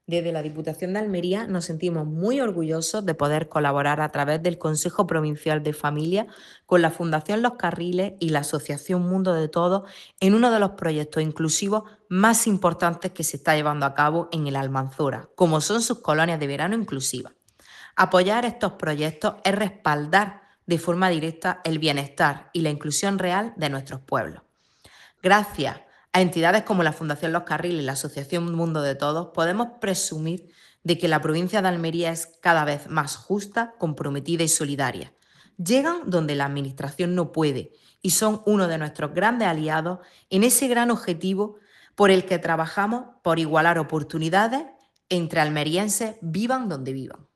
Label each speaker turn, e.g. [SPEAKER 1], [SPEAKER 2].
[SPEAKER 1] Desde la Diputación de Almería nos sentimos muy orgullosos de poder colaborar a través del Consejo Provincial de Familia con la Fundación Los Carriles y la Asociación Mundo de Todos en uno de los proyectos inclusivos más importantes que se está llevando a cabo en el Almanzora, como son sus colonias de verano inclusivas. Apoyar estos proyectos es respaldar de forma directa el bienestar y la inclusión real de nuestros pueblos. Gracias a entidades como la Fundación Los Carriles y la Asociación Mundo de Todos, podemos presumir de que la provincia de Almería es cada vez más justa, comprometida y solidaria. Llegan donde la Administración no puede y son uno de nuestros grandes aliados en ese gran objetivo por el que trabajamos por igualar oportunidades entre almerienses, vivan donde vivan.